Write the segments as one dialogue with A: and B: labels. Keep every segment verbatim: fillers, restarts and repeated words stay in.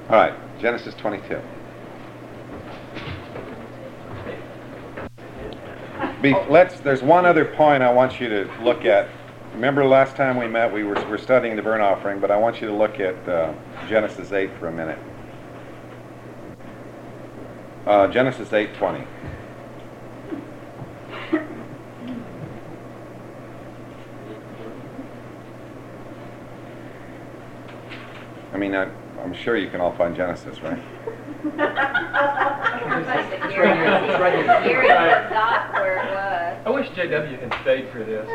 A: All right, Genesis twenty-two. Be, let's. There's one other point I want you to look at. Remember last time we met, we were, were studying the burnt offering, but I want you to look at uh, Genesis eight for a minute. Uh, Genesis eight twenty. I mean, I, I'm sure you can all find Genesis, right?
B: It's right here. It's right here.
C: Gary forgot where it was.
B: I wish J W had stayed for this.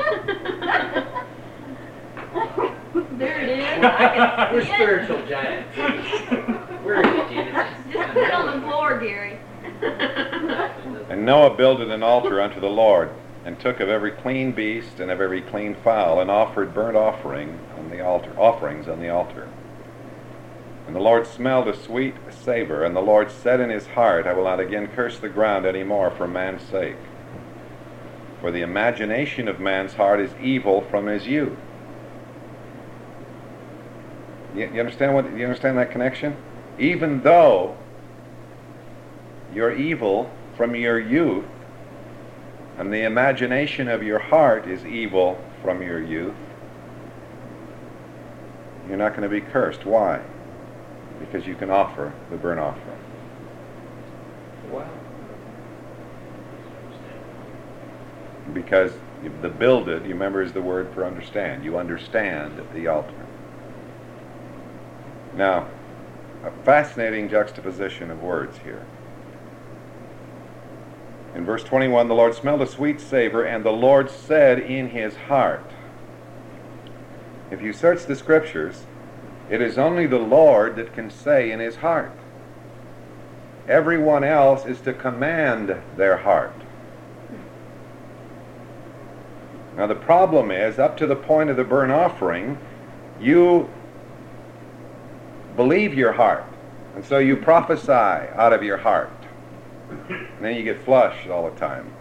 C: There it is. I can
D: We're
C: see it.
D: spiritual giants. Where is it, Genesis?
C: Just put it on the floor, Gary.
A: And Noah builded an altar unto the Lord, and took of every clean beast and of every clean fowl, and offered burnt offering on the altar, offerings on the altar. And the Lord smelled a sweet savor, and the Lord said in his heart, I will not again curse the ground any more for man's sake. For the imagination of man's heart is evil from his youth. You, you understand what? You understand that connection? Even though you're evil from your youth, and the imagination of your heart is evil from your youth, you're not going to be cursed. Why? Because you can offer the burnt offering.
D: Wow.
A: Because the builded, you remember, is the word for understand. You understand the altar. Now, a fascinating juxtaposition of words here. In verse twenty-one, the Lord smelled a sweet savor, and the Lord said in his heart. If you search the scriptures, it is only the Lord that can say in his heart. Everyone else is to command their heart. Now the problem is, up to the point of the burnt offering, you believe your heart, and so you prophesy out of your heart. And then you get flushed all the time.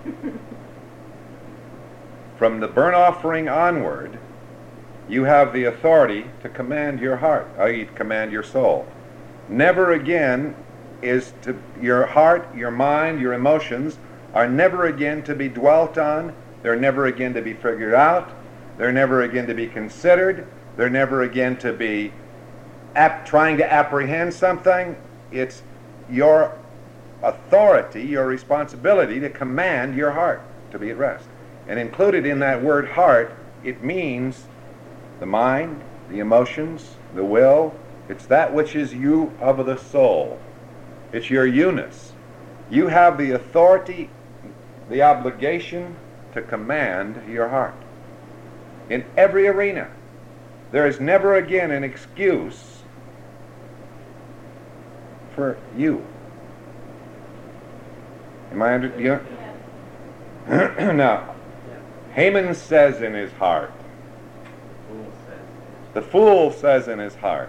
A: From the burnt offering onward, you have the authority to command your heart, that is, to command your soul. Never again is to your heart, your mind, your emotions are never again to be dwelt on. They're never again to be figured out. They're never again to be considered. They're never again to be ap- trying to apprehend something. It's your authority, your responsibility to command your heart to be at rest. And included in that word heart, it means the mind, the emotions, the will. It's that which is you of the soul. It's your you-ness. You have the authority, the obligation to command your heart. In every arena, there is never again an excuse for you. Am I under? You know? Now, Haman says in his heart. The fool says in his heart.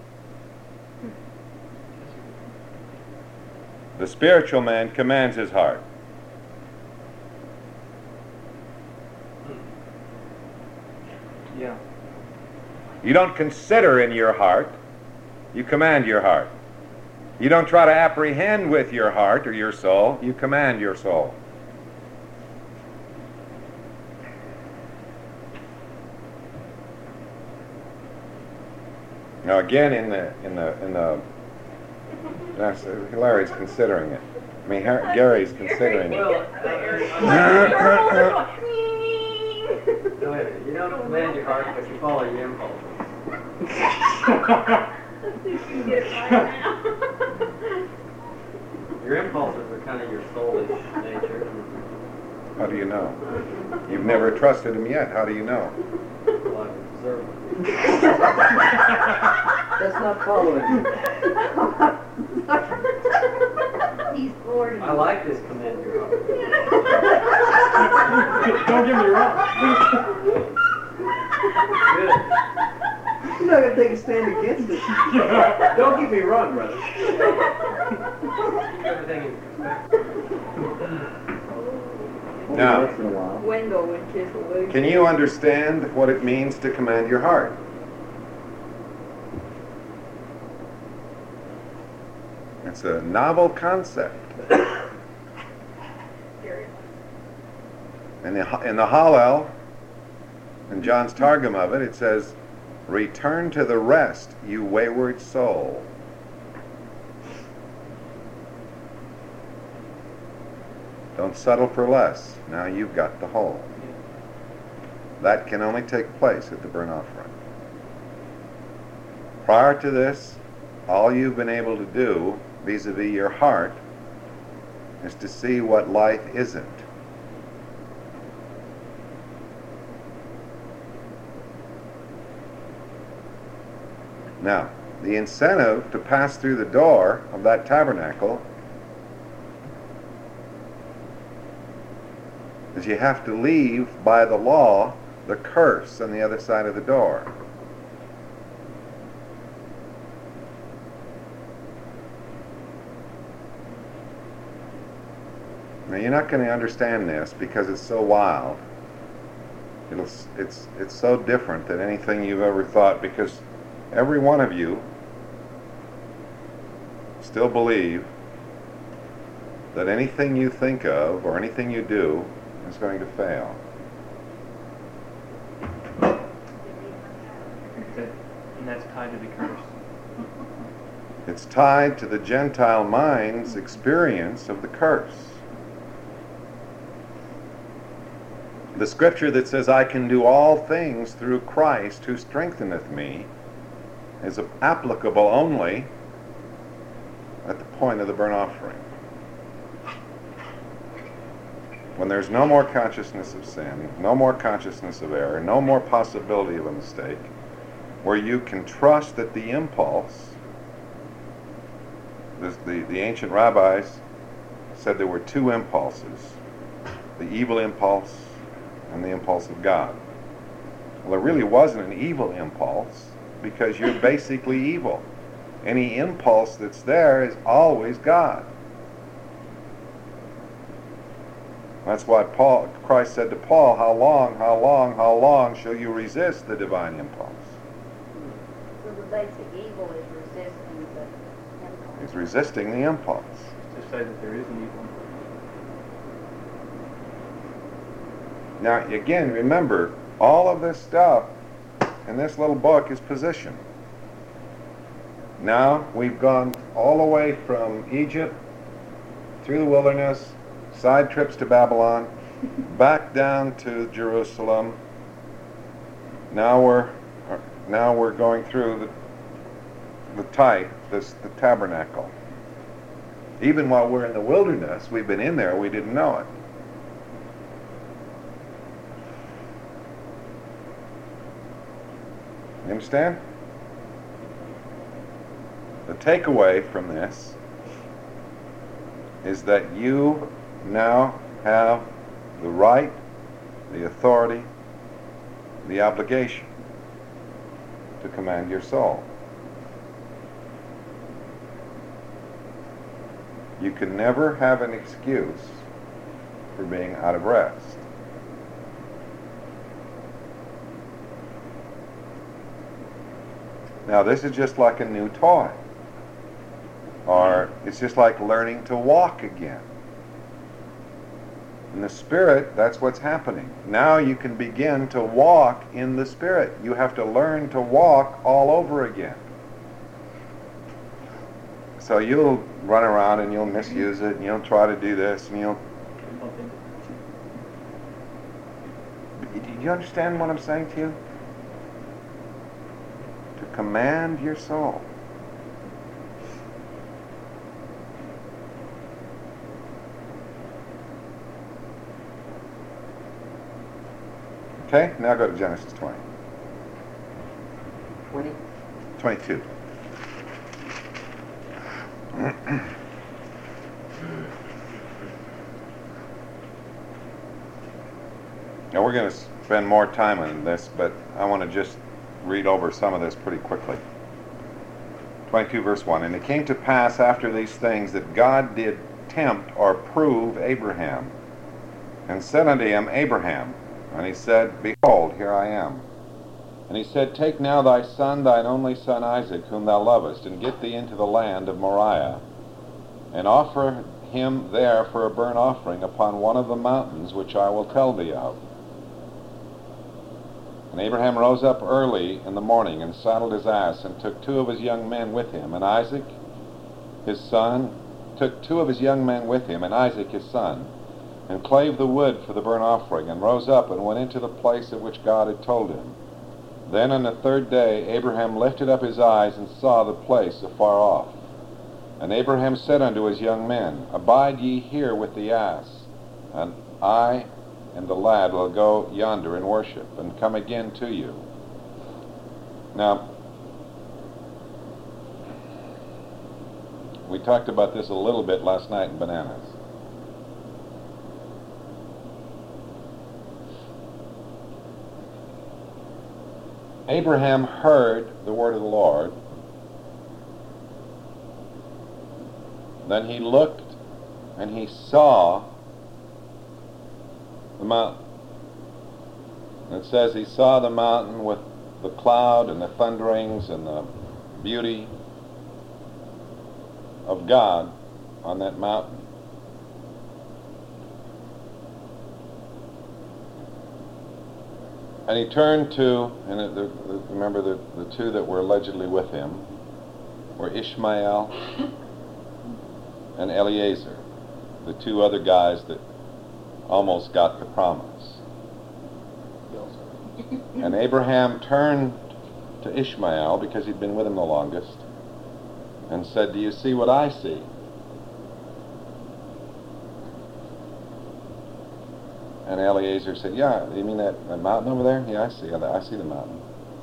A: The spiritual man commands his heart.
D: Yeah.
A: You don't consider in your heart, you command your heart. You don't try to apprehend with your heart or your soul, you command your soul. Now again, in the in the in the that's, uh, Larry's considering it. I mean, Har- Gary's considering it.
D: Well, no, wait a minute. You don't command your heart, but you follow your impulses.
C: Let's see if you can get it right now.
D: Your impulses are kind of your soulish nature.
A: How do you know? You've never trusted him yet. How do you know?
D: Well, I've observed them.
E: That's not following.
C: He's bored.
D: I like this command your heart.
B: Don't get me wrong.
D: Good.
E: You're not going to take a stand against it.
D: Don't get me wrong, brother. Everything in perspective.
A: Now,
E: Once in a while.
C: Wendell and Chisel.
A: can you understand what it means to command your heart? It's a novel concept. In the, in the Hallel, in John's Targum of it, it says, "Return to the rest, you wayward soul." Don't settle for less. Now you've got the whole. That can only take place at the burnt offering. Prior to this, all you've been able to do vis-a-vis your heart is to see what life isn't. Now, the incentive to pass through the door of that tabernacle is you have to leave by the law the curse on the other side of the door. Now you're not going to understand this because it's so wild. It'll, it's, it's so different than anything you've ever thought, because every one of you still believe that anything you think of or anything you do is going to fail.
B: And that's tied to the curse.
A: It's tied to the Gentile mind's experience of the curse. The scripture that says, "I can do all things through Christ who strengtheneth me," is applicable only at the point of the burnt offering. When there's no more consciousness of sin, no more consciousness of error, no more possibility of a mistake, where you can trust that the impulse, the, the, the ancient rabbis said there were two impulses, the evil impulse and the impulse of God. Well, there really wasn't an evil impulse, because you're basically evil. Any impulse that's there is always God. That's why Paul, Christ said to Paul, "How long, how long, how long shall you resist the divine impulse?"
C: So the basic evil is resisting the impulse.
A: He's resisting the impulse.
B: To say that there is an evil.
A: Now, again, remember, all of this stuff in this little book is position. Now, we've gone all the way from Egypt, through the wilderness, side trips to Babylon, back down to Jerusalem. Now we're now we're going through the the type, this the tabernacle. Even while we're in the wilderness, we've been in there, we didn't know it. You understand? The takeaway from this is that you now have the right, the authority, the obligation to command your soul. You can never have an excuse for being out of rest. Now, this is just like a new toy. Or it's just like learning to walk again. In the Spirit, that's what's happening. Now you can begin to walk in the Spirit. You have to learn to walk all over again. So you'll run around and you'll misuse it, and you'll try to do this, and you'll... Do you understand what I'm saying to you? To command your soul. Okay, now go to Genesis twenty.
D: twenty?
A: twenty-two. Now we're going to spend more time on this, but I want to just read over some of this pretty quickly. twenty-two verse one. And it came to pass after these things that God did tempt or prove Abraham, and said unto him, Abraham. And he said, Behold, here I am. And he said, Take now thy son, thine only son Isaac, whom thou lovest, and get thee into the land of Moriah, and offer him there for a burnt offering upon one of the mountains which I will tell thee of. And Abraham rose up early in the morning, and saddled his ass, and took two of his young men with him, and Isaac his son, took two of his young men with him, and Isaac his son, and clave the wood for the burnt offering, and rose up and went into the place of which God had told him. Then on the third day Abraham lifted up his eyes, and saw the place afar off. And Abraham said unto his young men, Abide ye here with the ass, and I and the lad will go yonder and worship, and come again to you. Now, we talked about this a little bit last night in Bananas. Abraham heard the word of the Lord. Then he looked and he saw the mountain. And it says he saw the mountain with the cloud and the thunderings and the beauty of God on that mountain. And he turned to, and it, the, the, remember the, the two that were allegedly with him were Ishmael and Eliezer, the two other guys that almost got the promise. And Abraham turned to Ishmael, because he'd been with him the longest, and said, Do you see what I see? And Eliezer said, Yeah, you mean that, that mountain over there? Yeah, I see. I see the mountain.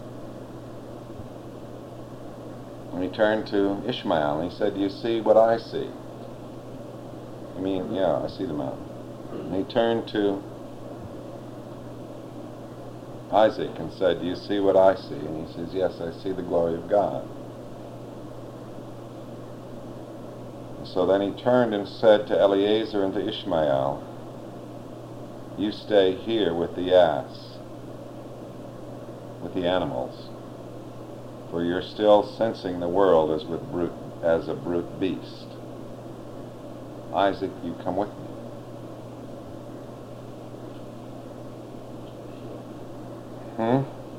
A: And he turned to Ishmael and he said, Do you see what I see? I mean, yeah, I see the mountain. And he turned to Isaac and said, Do you see what I see? And he says, Yes, I see the glory of God. And so then he turned and said to Eliezer and to Ishmael, You stay here with the ass, with the animals, for you're still sensing the world as with brute, as a brute beast. Isaac, you come with me. Hmm?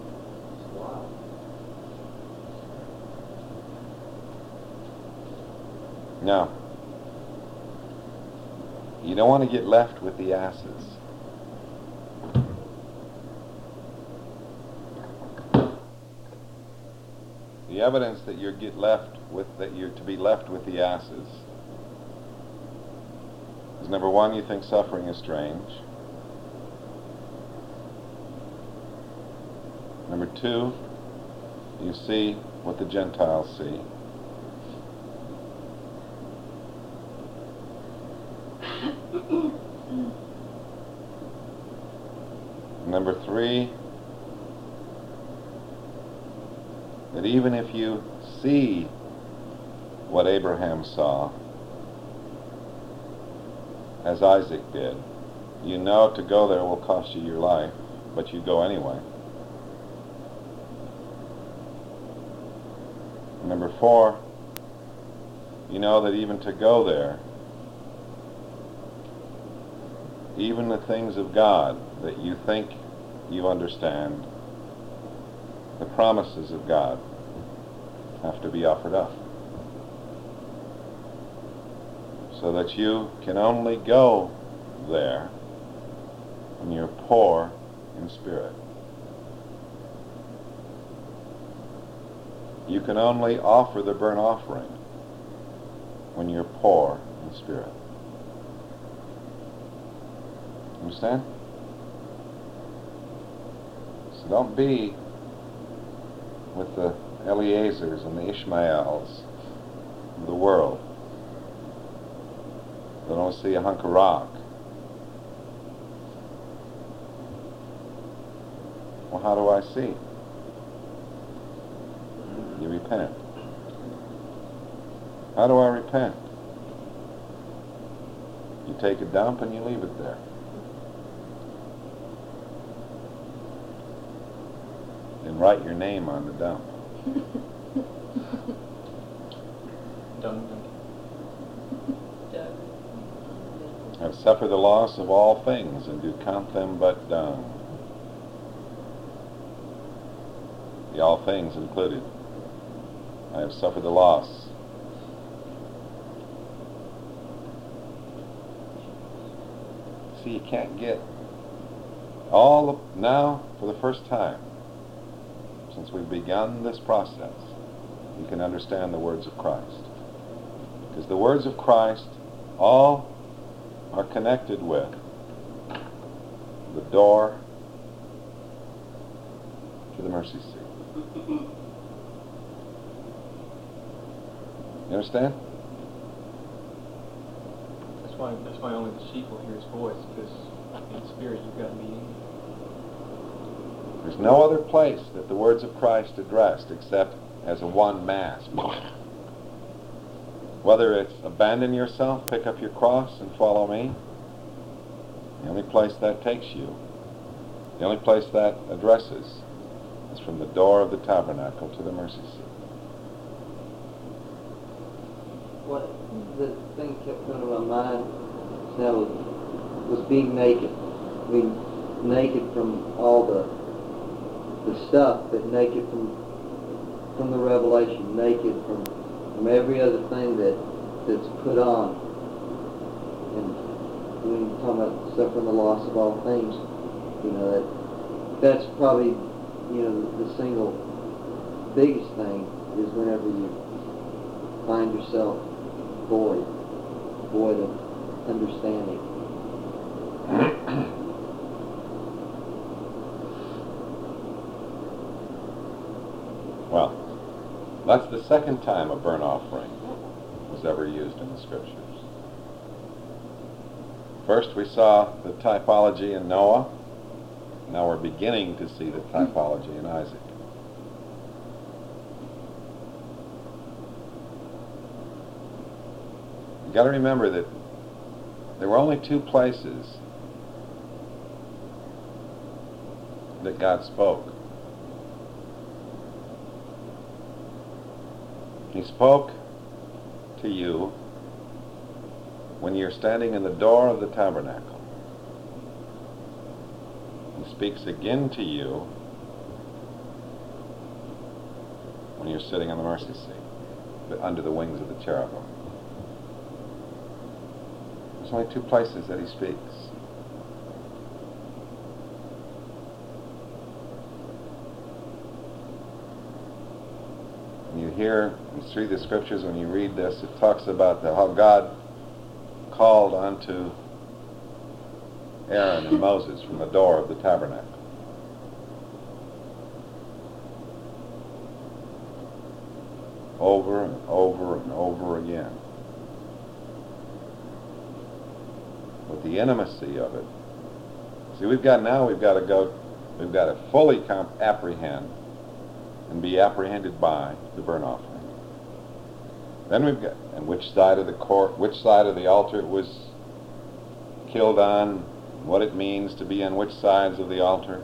A: Now, you don't want to get left with the asses. The evidence that you get left with, that you're to be left with the asses, is number one, you think suffering is strange. Number two, you see what the Gentiles see. Number three, that even if you see what Abraham saw, as Isaac did, you know to go there will cost you your life, but you go anyway. Number four, you know that even to go there, even the things of God that you think you understand, the promises of God have to be offered up. So that you can only go there when you're poor in spirit. You can only offer the burnt offering when you're poor in spirit. Understand? So don't be with the Eliezers and the Ishmaels of the world. They don't see a hunk of rock. Well, how do I see? You repent. How do I repent? You take a dump and you leave it there. And write your name on the dump.
B: Dun, dun.
A: have suffered the loss of all things, and do count them but dung. The all things included. I have suffered the loss. See, you can't get all the, now, for the first time, since we've begun this process, you can understand the words of Christ. Because the words of Christ all are connected with the door to the mercy seat. You understand?
B: That's why, that's why only the sheep will hear his voice, because in spirit you've got to be in.
A: There's no other place that the words of Christ addressed except as a one mass. Whether it's abandon yourself, pick up your cross, and follow me, the only place that takes you, the only place that addresses, is from the door of the tabernacle to the mercy seat.
D: What the thing kept coming to my mind now was, was being naked. I mean, naked from all the the stuff, but naked from from the revelation, naked from from every other thing that that's put on. And when you talk about suffering the loss of all things, you know that that's probably you know the, the single biggest thing is whenever you find yourself void, void of understanding.
A: Well, that's the second time a burnt offering was ever used in the Scriptures. First we saw the typology in Noah. Now we're beginning to see the typology in Isaac. You've got to remember that there were only two places that God spoke. He spoke to you when you're standing in the door of the tabernacle. He speaks again to you when you're sitting on the mercy seat, but under the wings of the cherubim. There's only two places that he speaks. And you hear, you see the Scriptures when you read this, it talks about the, how God called unto Aaron and Moses from the door of the tabernacle. Over and over and over again. With the intimacy of it. See, we've got now, we've got to go, we've got to fully comp- apprehend and be apprehended by the burnt offering. Then we've got, and which side of the court, which side of the altar it was killed on, what it means to be on which sides of the altar.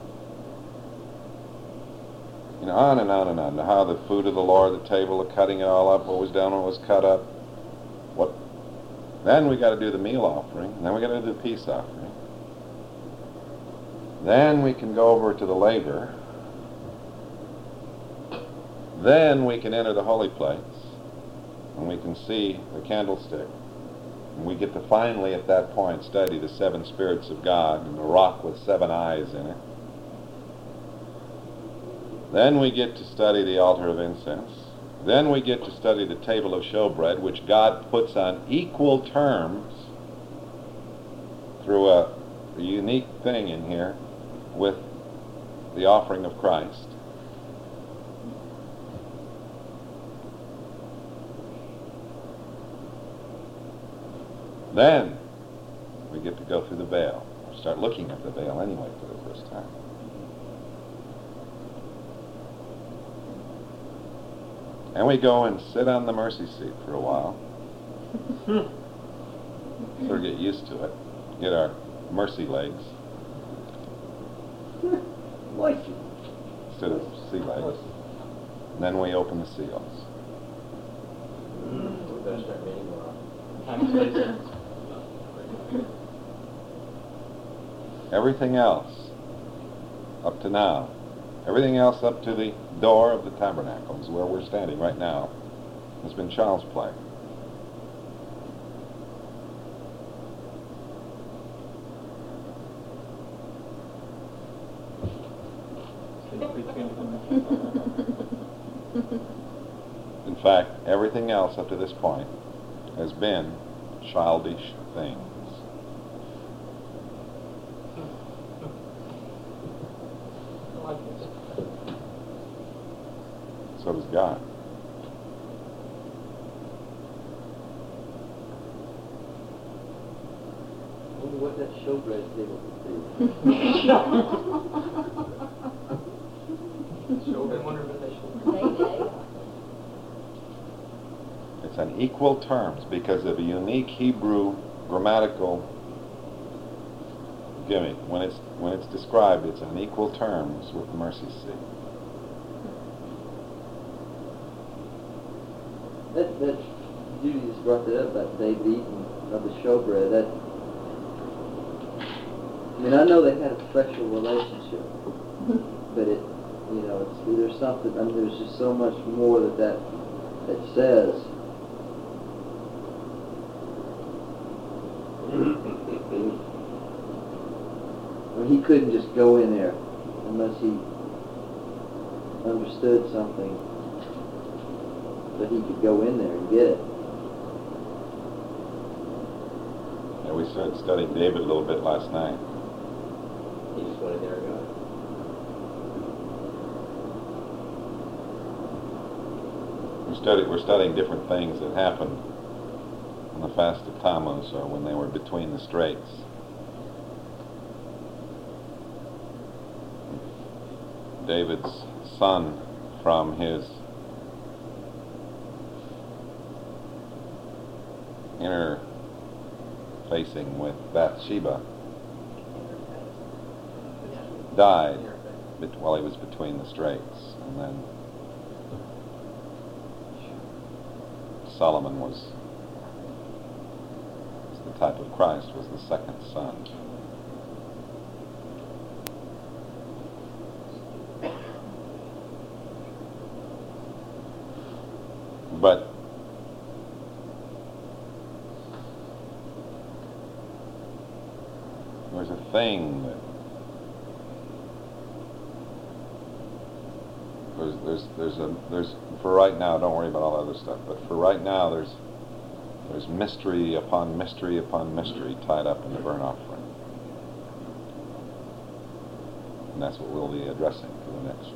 A: You know, on and on and on. How the food of the Lord, the table, the cutting it all up, what was done, what was cut up. What? Then we got to do the meal offering. And then we got to do the peace offering. Then we can go over to the laver. Then we can enter the holy place. And we can see the candlestick. And we get to finally, at that point, study the seven spirits of God and the rock with seven eyes in it. Then we get to study the altar of incense. Then we get to study the table of showbread, which God puts on equal terms through a, a unique thing in here with the offering of Christ. Then we get to go through the veil. Start looking at the veil anyway for the first time. And we go and sit on the mercy seat for a while. Sort of get used to it. Get our mercy legs. Instead of sea legs. And then we open the seals.
B: Time and space.
A: Everything else, up to now, everything else up to the door of the tabernacle, is where we're standing right now, has been child's play. In fact, everything else up to this point has been childish things.
B: I like this.
A: So does God.
D: I wonder what that showbread table would
B: So I wonder if they should.
C: Maybe.
A: It's on equal terms because of a unique Hebrew grammatical gimmick. When it's when it's described, it's on equal terms with the mercy seat.
D: That, that, Judy just brought that up about David eating of the showbread. That, I mean, I know they had a special relationship, but it, you know, it's, there's something, I mean, there's just so much more that that, that says. I mean, he couldn't just go in there unless he understood something, that he could go in there and get it.
A: Yeah, we started studying David a little bit last night.
F: He just went in there and got it.
A: We studied, we're studying different things that happened on the fast of Tammuz, or when they were between the straits. David's son, from his interfacing with Bathsheba, died bet- while he was between the straits, and then Solomon was, the type of Christ, was the second son. But there's a thing that there's there's there's a there's for right now, don't worry about all the other stuff, but for right now there's there's mystery upon mystery upon mystery tied up in the burnt offering. And that's what we'll be addressing for the next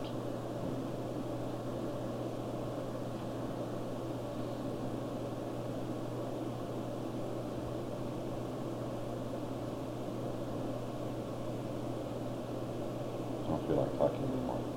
A: I don't feel like talking anymore.